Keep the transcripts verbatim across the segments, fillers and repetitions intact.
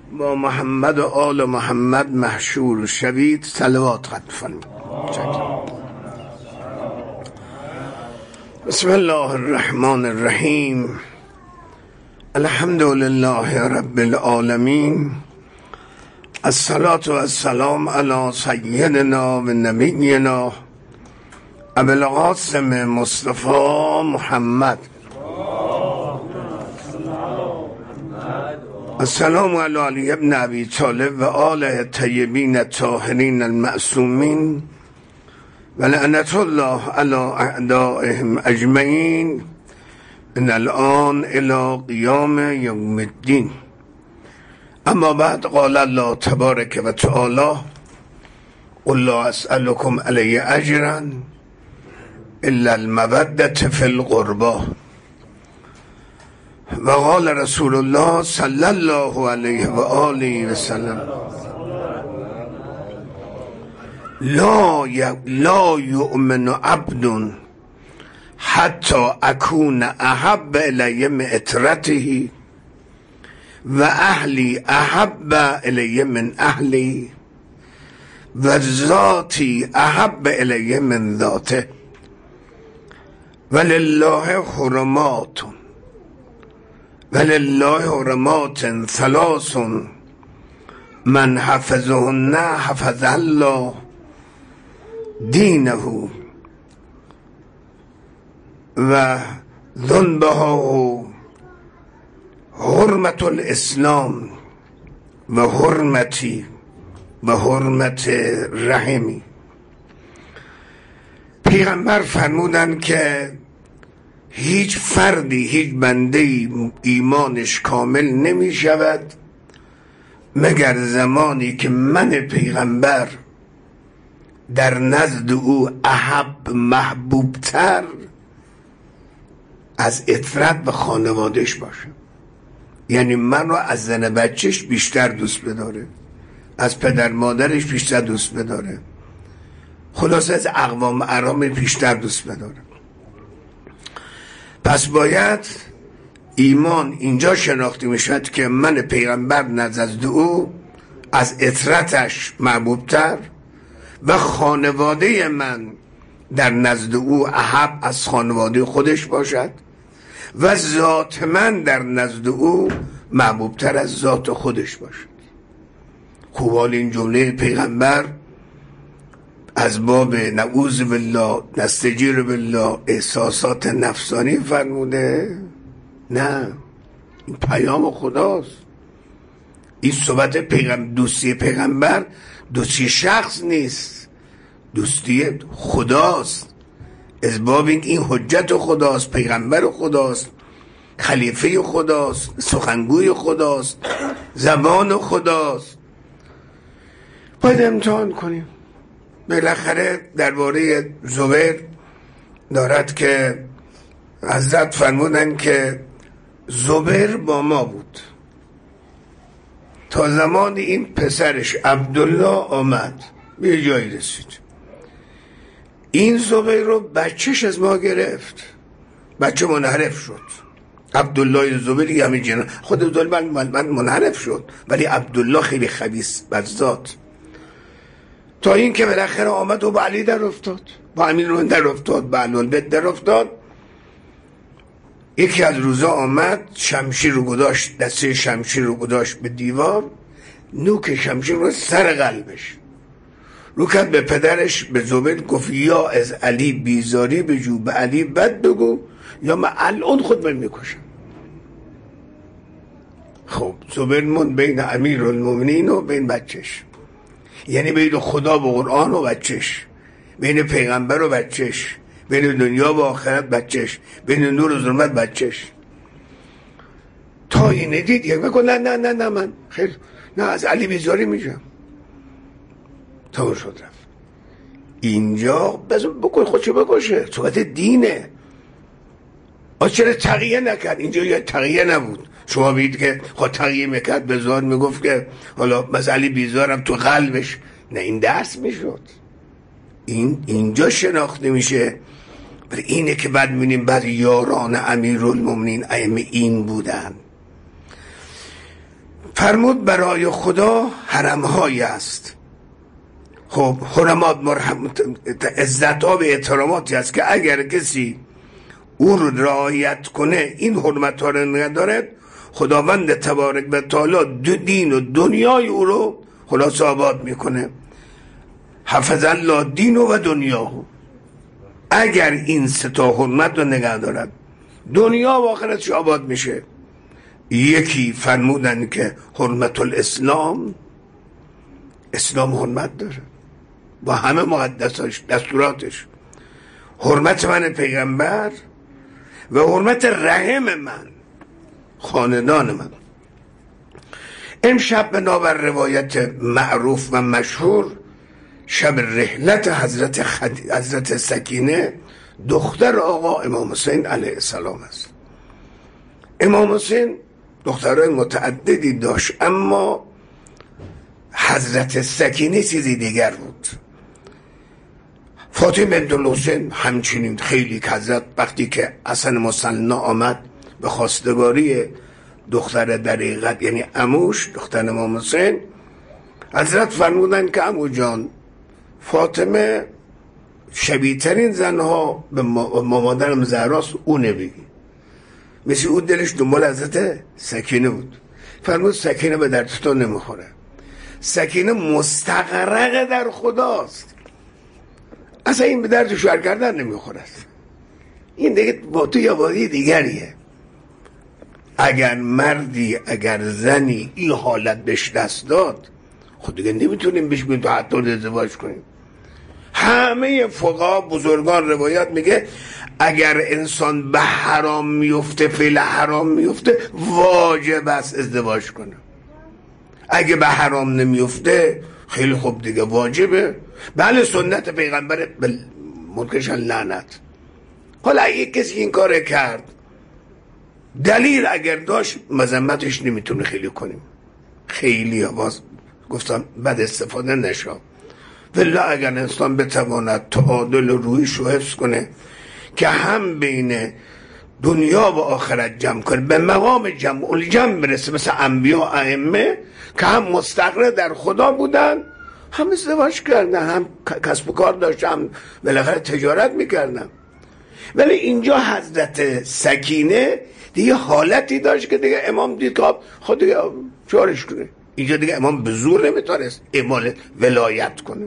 با محمد و آل محمد محشور شوید. صلوات ختم فرمایید. بسم الله الرحمن الرحیم. الحمد لله رب العالمین. الصلاة و السلام علی سیدنا و نبینا ابی القاسم مصطفی محمد. السلام علی علی ابن ابی طالب و آل الطیبین الطاهرین المعصومین و لعنت الله علی اعدائهم اجمعین من الان الی قیام یوم الدین. اما بعد، قال الله تبارک و تعالی: قل لا اسألكم علیه اجرا الا المودة فی القربى. و قال رسول الله صلی الله علیه و آله و سلم: لا ی... لا یؤمن عبد حتی اکون احب الی من عترته و اهلی احب الی من اهلی و ذاتی احب الی من ذاته ولله حرمات ولله حرمات ثلاث من حفظهن حفظ الله دینه و ذنبها حرمت الاسلام و حرمتی و حرمت رحمی. پیغمبر فرمودن که هیچ فردی، هیچ بنده ایمانش کامل نمی شود مگر زمانی که من پیغمبر در نزد او احب محبوبتر از عترت و خانوادش باشم. یعنی من رو از زن بچهش بیشتر دوست بداره، از پدر مادرش بیشتر دوست بداره، خلاصه از اقوام ارام بیشتر دوست بداره. پس باید ایمان اینجا شناخته میشد که من پیغمبر نزد او از عترتش محبوبتر و خانواده من در نزد او احب از خانواده خودش باشد و ذات من در نزد او محبوبتر از ذات خودش باشد. خوبال این جمله پیغمبر از باب نعوذ بالله نستجیر بالله احساسات نفسانی فرموده؟ نه، این پیام خداست. این صحبت پیغمبر، دوستی پیغمبر دوستی شخص نیست، دوستی خداست. از باب این این حجت خداست، پیغمبر خداست، خلیفه خداست، سخنگوی خداست، زبان خداست. باید امتحان کنیم. بالاخره درباره زبیر دارد که حضرت فرمودن که زبیر با ما بود تا زمانی این پسرش عبدالله آمد به جایی رسید. این زبیر رو بچهش از ما گرفت، بچه منحرف شد. عبدالله زبیر همین جنان خود من, من منحرف شد، ولی عبدالله خیلی خبیث بدذات. تا این که بالاخره آمد و با علی در افتاد، با امیر رو در افتاد، با علالبیت در افتاد. یکی از روزا آمد، شمشیر رو گذاشت، دسته شمشیر رو گذاشت به دیوار، نوک شمشیر رو سر قلبش رو کرد به پدرش، به زبیر گفت یا از علی بیزاری بجو، به علی بد بگو یا من الان خود من میکشم. خب زبیر موند بین امیر المومنین و بین بچهش، یعنی بین خدا و قرآن و بچهش، بین پیغمبر و بچهش، بین دنیا و آخرت بچهش، بین نور و ظلمت بچهش. تا اینه دید یک بگو نه نه نه نه من خیلی نه از علی بیزاری میشم. تا شد رفت. اینجا بزن بکن خودشو بکشه، صحبت دینه. آج چرا تقیه نکرد؟ اینجا یه تقیه نبود. شما بید که خود تقیه میکرد به زاد میگفت که حالا مثلا علی بیزارم تو قلبش، نه این درس میشد. این اینجا شناخته میشه. ولی اینه که بعد میبینیم بعد یاران امیرالمومنین ائمه این بودن. فرمود برای خدا حرمهایی است. خب حرمات مرحم عزت ها به احتراماتی است که اگر کسی او رو رعایت کنه، این حرمت ها رو ندارد، خداوند تبارک و تعالی دو دین و دنیای او رو خلاص آباد میکنه. حفظ الله دین و دنیا. اگر این سه تا حرمت رو نگه دارد، دنیا و آخرتش آباد میشه. یکی فرمودن که حرمت الاسلام، اسلام حرمت داره با همه مقدساش، دستوراتش. حرمت من پیغمبر و حرمت رحم من، خاندان من. امشب بنابر روایت معروف و مشهور، شب رحلت حضرت, خد... حضرت سکینه دختر آقا امام حسین علیه السلام است. امام حسین دخترای متعددی داشت، اما حضرت سکینه چیزی دیگر بود. فاطمه بنت الحسین همچنین خیلی که حضرت وقتی که حسن مصلی آمد به خواستگاری دختر دریغت یعنی عموش دختر امام حسین، حضرت فرمودن که عمو جان فاطمه شبیه‌ترین زنها به مادرم زهراست، او نبیگی. مثل او دلش دنبال حضرت سکینه بود. فرمود سکینه به درد تو نمیخوره، سکینه مستغرق در خداست، اصلا این به درد شوهر کردن نمیخوره، این دیگه با تو یا بازی دیگریه. اگر مردی اگر زنی این حالت بهش دست داد، خود دیگه نمیتونیم بهش بگیم تو حتی ازدواج کنیم. همه فقها بزرگان روایت میگه اگر انسان به حرام میفته، فعل حرام میفته، واجب است ازدواج کنه. اگه به حرام نمیفته خیلی خوب دیگه واجبه. بله سنت پیغمبر ملکشن لعنت. حالا اگه کسی این کار کرد دلیل اگر داشت، مذمتش نمیتونه خیلی کنیم. خیلی باز گفتم بد استفاده نشه. ولی اگر انسان بتواند تعادل رویش رو حفظ کنه که هم بین دنیا و آخرت جمع کنه، به مقام جمع الجمع برسه، مثل انبیا ائمه که هم مستقر در خدا بودن، هم ازدواج کردن، هم کسب و کار داشتن، هم بالاخره تجارت میکردن. ولی اینجا حضرت سکینه دیگه حالتی داشت که دیگه امام دید که خود دیگه چارش کنه. اینجا دیگه امام به زور نمیتونست اعمال ولایت کنه.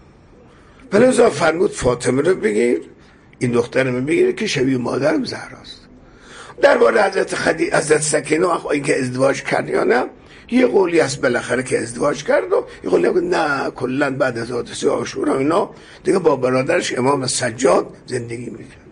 بلازا فرمود فاطمه رو بگیر، این دخترم بگیره که شبیه مادرم زهراست. درباره حضرت خدیجه، حضرت سکینه آخه اینکه ازدواج کرد یا نه، یه قولی هست بالاخره که ازدواج کرد و یه قولی هست نه کلا بعد از حادثه عاشورا اینا دیگه با برادرش امام سجاد زندگی میکرد.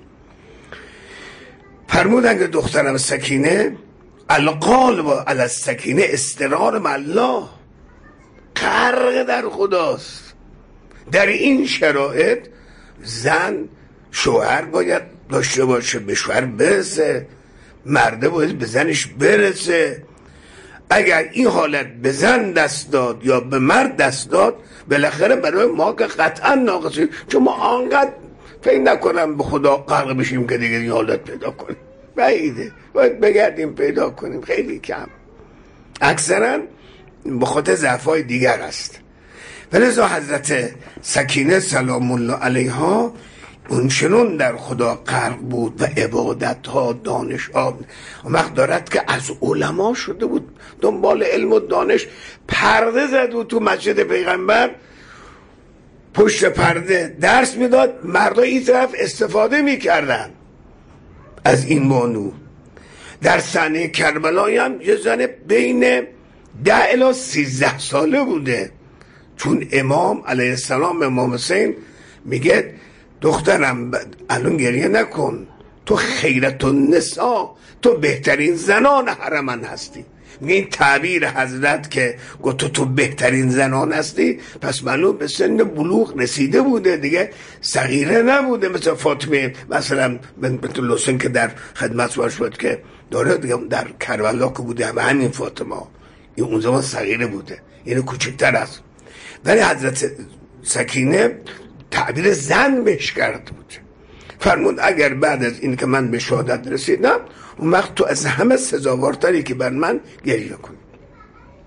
فرمودن که دخترم سکینه القالب علی السکینه استقرار مع الله، غرق در خداست. در این شرایط زن شوهر باید داشته باشه، به شوهر برسه، مرده باید به زنش برسه. اگر این حالت به زن دست داد یا به مرد دست داد، بالاخره برای ما که قطعا ناقصی، چون ما آنقدر فکر نکنم به خدا غرق بشیم که دیگه این حالت پیدا کنیم، بعیده. باید بگردیم پیدا کنیم، خیلی کم، اکثرا به خاطر ضعف‌های دیگر است. ولذا حضرت سکینه سلام الله علیها اونچنون در خدا غرق بود و عبادت ها، دانش ها، وقت دارد که از علما شده بود، دنبال علم و دانش. پرده زد و تو مسجد پیغمبر پشت پرده درس میداد، مردها این طرف استفاده میکردن از این بانو. در صحنه کربلای هم یه زن بین ده الی سیزده ساله بوده، چون امام علیه السلام امام حسین میگه دخترم الان گریه نکن، تو خیرت النساء، تو بهترین زنان حرمن هستی. این تعبیر حضرت که گفت تو تو بهترین زنان هستی، پس معلوم به سن بلوغ رسیده بوده دیگه، صغیره نبوده مثل فاطمه مثلا بنت الحسین که در خدمت باش بود که داره دیگه، در کربلا که بوده و همین فاطمه این اون زمان صغیره بوده، یعنی کوچکتر است. ولی حضرت سکینه تعبیر زن بهش کرده بود. فرمود اگر بعد از این که من به شهادت رسیدم، اون وقت تو از همه سزاوارتری که بر من گریه کنی.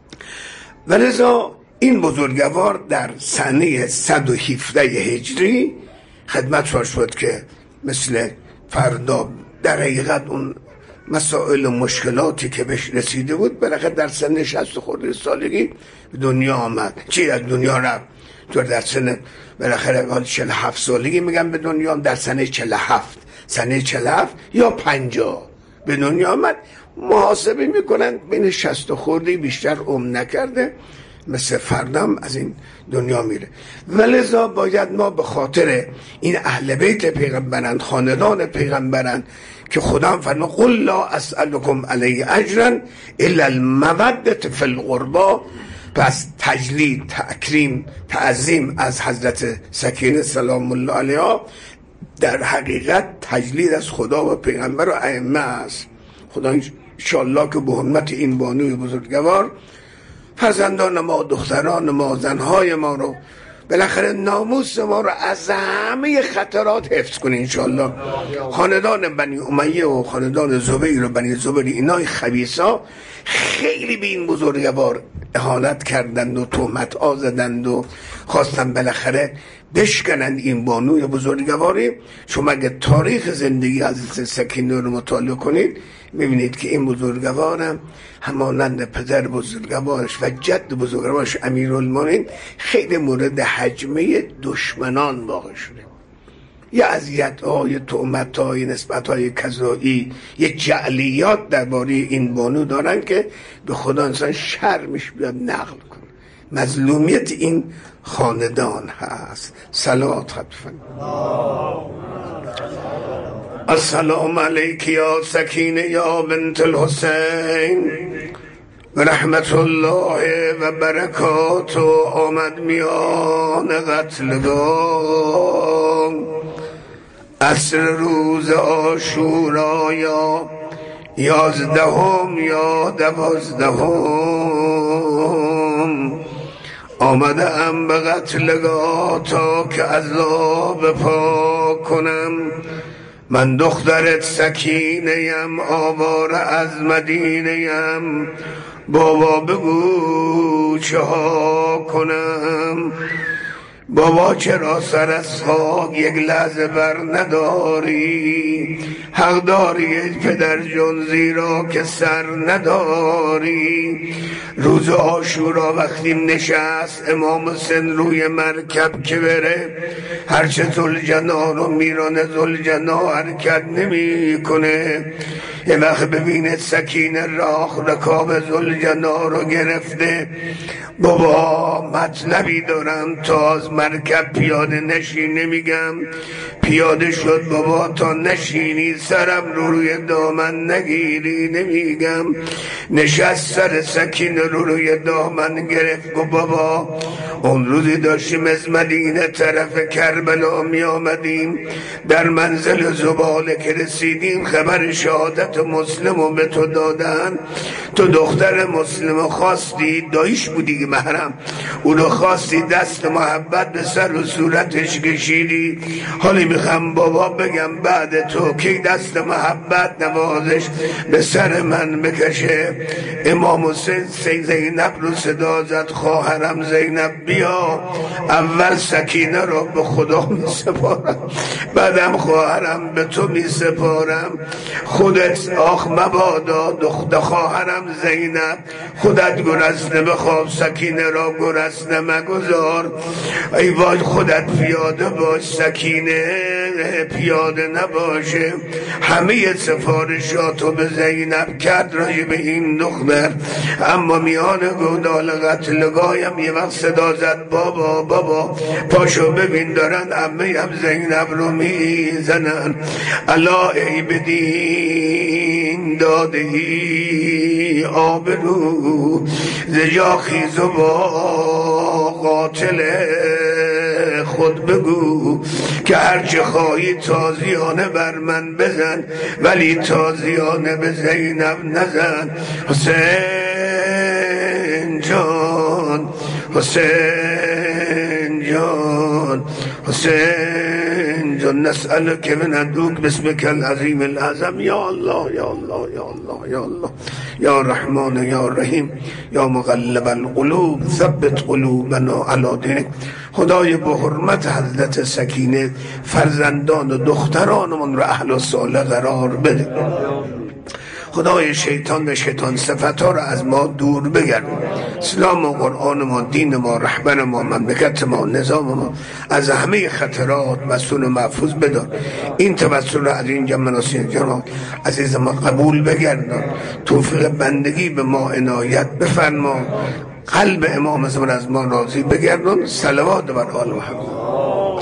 و لذا این بزرگوار در سنه صد و هفده هجری خدمت فرش بود که مثل فردا در حقیقت اون مسائل و مشکلاتی که بهش رسیده بود بالاخره در سن شصت خورده سالگی به دنیا آمد. چی از دنیا رفت؟ تو در سن بالاخره حال چهل و هفت سالگی میگم به دنیا، در سن چهل و هفت سن چهل و هفت یا پنجاه به دنیا آمد. محاسبه میکنن بین شصت خورده بیشتر عمر نکرده، مثل فردم از این دنیا میره. ولذا باید ما به خاطر این اهل بیت پیغمبرند، خاندان پیغمبرند که خدا هم فرمود قل لا اسألکم علیه اجرا الا المودة فی القربا، پس تجلیل، تکریم، تعظیم از حضرت سکینه سلام الله علیها در حقیقت تجلیل از خدا و پیغمبر و ائمه است. خدا انشاءالله که به حرمت این بانوی بزرگوار فرزندان ما، دختران ما، زنهای ما رو بالاخره ناموس ما رو از همه خطرات حفظ کنه انشاءالله. خاندان بنی امیه و خاندان زبیر و بنی زبیر اینای خبیثا خیلی به این بزرگوار اهانت کردند و تهمت آزدند و خواستن بالاخره بشکنند این بانوی بزرگواری. شما اگه تاریخ زندگی حضرت سکینه رو مطالعه کنید میبینید که این بزرگوارم همانند پدر بزرگوارش و جد بزرگوارش امیرالمومنین خیلی مورد هجمه دشمنان واقع شده. یه اذیت‌های، تهمت‌های، نسبت‌های کذایی، یه جعلیات درباره این بانو دارن که به خدا انسان شرمش بیاد نقل کنه. مظلومیت این خاندان هست. صلوات خطفن السلام علیک یا سکینه یا بنت الحسین و رحمت الله و برکاته. آمد میان قتلگاه عصر روز عاشورا یا یازدهم یا دوازدهم. آمده ام به قتلگاه تا که عذاب پاک کنم. من دخترت سکینه‌ام آواره از مدینه‌ام، بابا بگو چه ها کنم. بابا چرا سر از خاک یک لحظه بر نداری؟ حق داری پدر جان زیرا که سر نداری. روز عاشورا وقتی نشست امام حسین روی مرکب که بره، هرچه ذوالجنا رو میرانه ذوالجنا حرکت نمی کنه. یه وقت ببینه سکینه راخ رکاب ذوالجنا رو گرفته. بابا مطلبی دارم تا از مرکب پیاده نشی نمیگم. پیاده شد بابا تا نشینی سرم رو روی دامن نگیری نمیگم. نشست سر سکینه رو روی دامن گرفت. گو بابا اون روزی داشتیم از مدینه طرف کربلا می آمدیم، در منزل زباله که رسیدیم خبر شهادت مسلم رو به تو دادن. تو دختر مسلم خواستی، دایش بودی محرم، اونو خواستی دست محبت به سر و صورتش کشیدی. حالی میخوام بابا بگم بعد تو که دست محبت نوازش به سر من بکشه. امام حسین زینب رو صدا زد، خواهرم زینب بیا، اول سکینه رو به خدا می سپارم، بعدم خواهرم به تو می سپارم. خودت آخ مبادا دختر خواهرم زینب، خودت گرسنه بخواب سکینه را گرسنه مگذار. ای وای خودت پیاده باش سکینه پیاده نباشه. همه سفارشاتو به زینب کرد راجع به این دختر، اما میان گودال قتلگاهم یه وقت صدا زد بابا بابا پاشو ببین دارن عمه هم زینب رو میزنن. الا ای بدین دادهی آبرو زجا خیز و با قاتل خود بگو که هرچه خواهی تازیانه بر من بزن، ولی تازیانه به زینب نزن. حسین جان حسین جان حسین جان نسألك من عندك باسمك العظيم الأعظم. یا الله یا الله یا الله یا الله یا رحمان یا رحیم یا مقلب القلوب ثبت قلوبنا علی دینک. خدای به حرمت حضرت سکینه فرزندان و دخترانمون رو اهل و صالح قرار بده. خدای شیطان و شیطان صفت ها رو از ما دور بگردون. اسلام و قرآن ما، دین ما، رهبر ما، مملکت ما، نظام ما از همه خطرات مسئول و محفوظ بدار. این توسل رو از این جمع ناسین جناب عزیز ما قبول بگردن. توفیق بندگی به ما عنایت بفرما. قلب امام زمان از ما راضی بگردن. صلوات بر آل محمد.